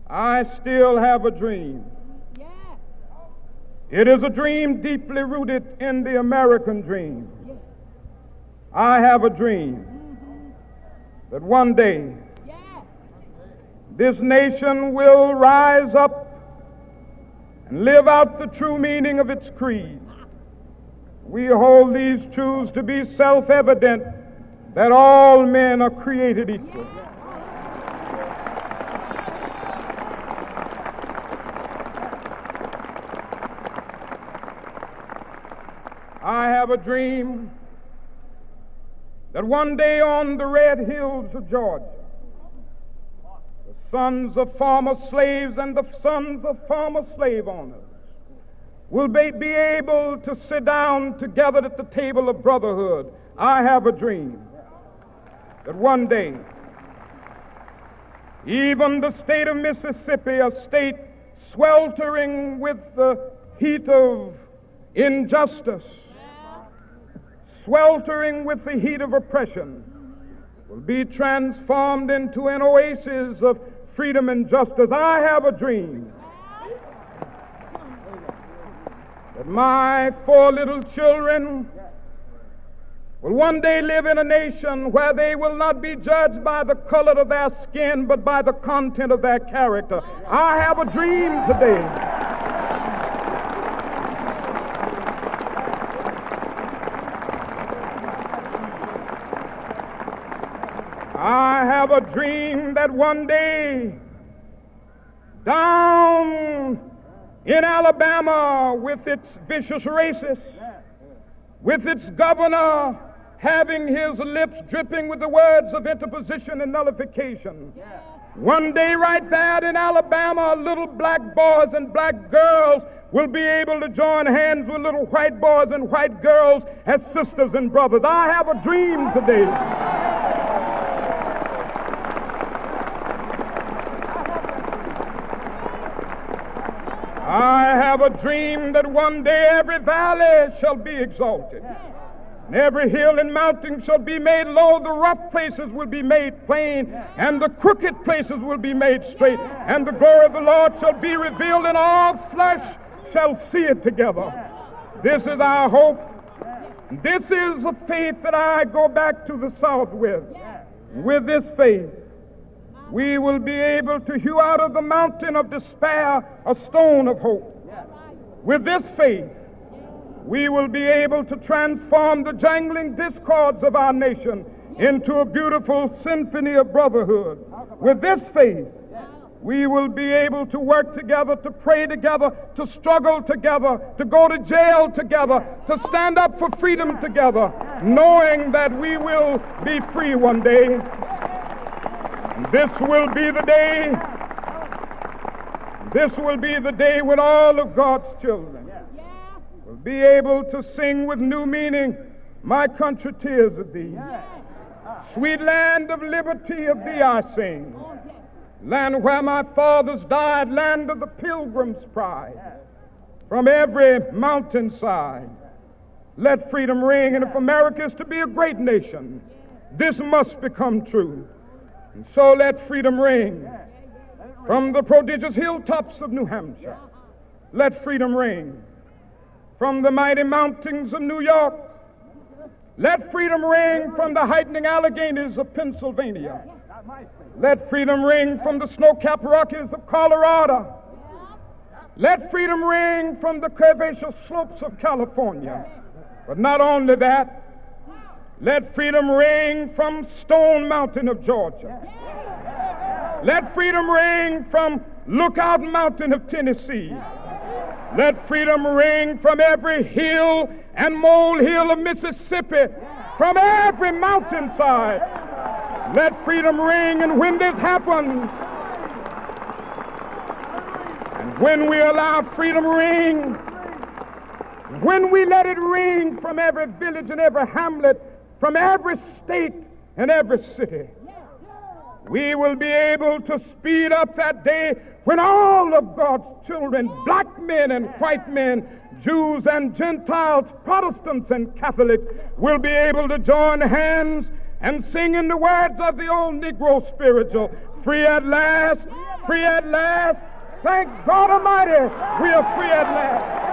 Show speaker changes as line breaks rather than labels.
I still have a dream. It is a dream deeply rooted in the American dream. I have a dream that one day this nation will rise up and live out the true meaning of its creed. We hold these truths to be self-evident, that all men are created equal. I have a dream that one day on the red hills of Georgia, the sons of former slaves and the sons of former slave owners will be able to sit down together at the table of brotherhood. I have a dream that one day even the state of Mississippi, a state sweltering with the heat of injustice, sweltering with the heat of oppression, will be transformed into an oasis of freedom and justice. I have a dream that my 4 little children will one day live in a nation where they will not be judged by the color of their skin, but by the content of their character. I have a dream today. I have a dream that one day down in Alabama, with its vicious racists, with its governor having his lips dripping with the words of interposition and nullification, one day right there in Alabama, little black boys and black girls will be able to join hands with little white boys and white girls as sisters and brothers. I have a dream today. I have a dream that one day every valley shall be exalted, and every hill and mountain shall be made low. The rough places will be made plain, and the crooked places will be made straight, and the glory of the Lord shall be revealed, and all flesh shall see it together. This is our hope. This is a faith that I go back to the South with. With this faith, we will be able to hew out of the mountain of despair a stone of hope. With this faith, we will be able to transform the jangling discords of our nation into a beautiful symphony of brotherhood. With this faith, we will be able to work together, to pray together, to struggle together, to go to jail together, to stand up for freedom together, knowing that we will be free one day. This will be the day when all of God's children will be able to sing with new meaning, "My country, tears of thee. Sweet land of liberty, of thee I sing. Land where my fathers died, land of the pilgrim's pride. From every mountainside, let freedom ring. And if America is to be a great nation, this must become true. And so let freedom ring from the prodigious hilltops of New Hampshire. Let freedom ring from the mighty mountains of New York. Let freedom ring from the heightening Alleghenies of Pennsylvania. Let freedom ring from the snow-capped Rockies of Colorado. Let freedom ring from the curvaceous slopes of California. But not only that, let freedom ring from Stone Mountain of Georgia. Let freedom ring from Lookout Mountain of Tennessee. Let freedom ring from every hill and molehill of Mississippi, from every mountainside. Let freedom ring, and when this happens, and when we allow freedom ring, when we let it ring from every village and every hamlet, from every state and every city, we will be able to speed up that day when all of God's children, black men and white men, Jews and Gentiles, Protestants and Catholics, will be able to join hands and sing in the words of the old Negro spiritual, "Free at last, free at last. Thank God Almighty, we are free at last.